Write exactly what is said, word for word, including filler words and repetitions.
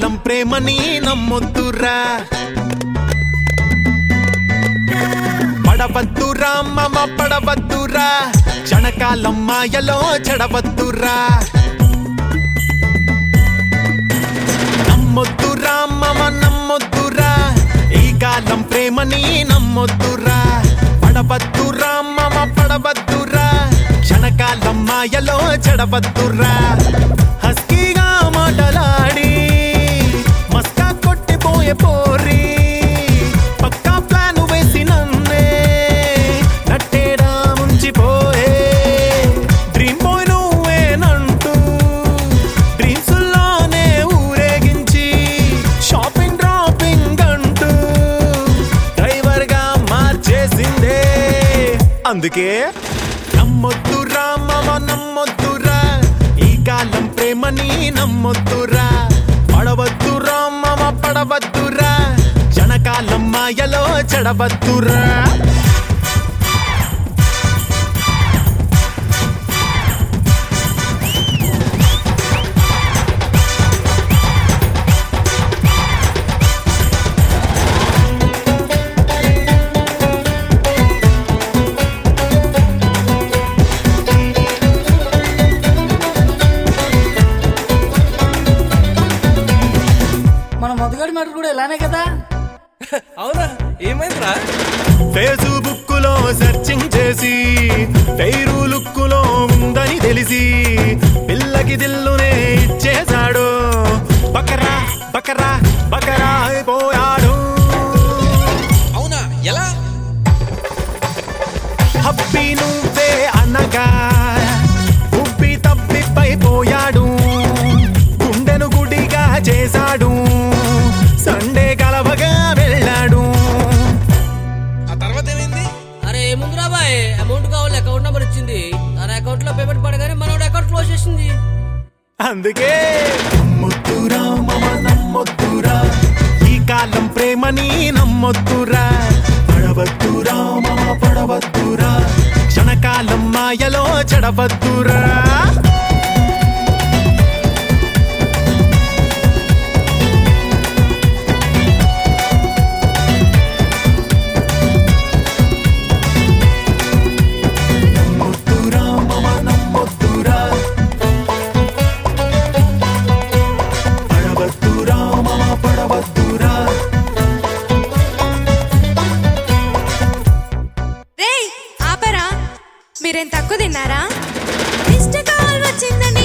కాలం ప్రేమని నమ్మొద్దురా పడవద్దురా మమ పడవద్దురా క్షణకాలం మాయలో చెడవద్దురా నమ్మొద్దురా మమ నమ్మొద్దురా ఈ కాలం ప్రేమని నమ్మొద్దురా పడవద్దురా మమ పడవద్దురా క్షణకాలం మాయలో చెడవద్దురా హస్కీగా మాటలాడి మస్కా కొట్టిపోయే పోరి పక్కా ప్లాన్ వేసి నన్నే నట్టేడా ముంచిపోయే డ్రీమ్ బాయ్ నువ్వేనంటూ డ్రీమ్స్ లోనే ఊరేగించి షాపింగ్ డ్రాపింగ్ అంటూ డ్రైవర్ గా మార్చేసిందే అందుకే నమ్మొద్దురా మమ నమ్మొద్దురా ఈ కాలం ప్రేమని నమ్మొద్దురా పడవద్దురా మమ పడవద్దురా క్షణకాలం మాయలో చెడవద్దురా మన మొదగడి మాట కూడా ఇలానే కదా అవునా ఏమైందిరా ఫేస్బుక్ లో సెర్చింగ్ చేసి ఫెయిరు లుక్ లో ఉందని తెలిసి పిల్లకి దిల్లునే ఇచ్చేశాడు బకరా బకరా బకరా అయిపోయాడు అవునా ఎలా హప్పి నువ్వే అనగా ఉబ్బి తప్పిపోయాడు గుండెను గుడిగా చేశాడు సండే కలవగా వెళ్ళాడు ఆ తర్వాత ఏమైంది అరే ఏముందిరా బాయ్ అమౌంట్ కావాలి అకౌంట్ నెంబర్ ఇచ్చింది తన అకౌంట్ లో పేమెంట్ పడగానే మనోడు అకౌంట్ క్లోజ్ చేసింది అందుకే నమ్మొద్దురా మమ నమ్మొద్దురా ఈ కాలం ప్రేమని నమ్మొద్దురా పడవద్దురా మమ పడవద్దురా క్షణకాలం మాయలో చెడవద్దురా నమ్మొద్దురా మమ నమ్మొద్దురా పడవద్దురా మమ పడవద్దురా రేయ్ ఆపరా మీరేం తక్కువ తిన్నారా ఇష్ట కాల్ వచ్చిందని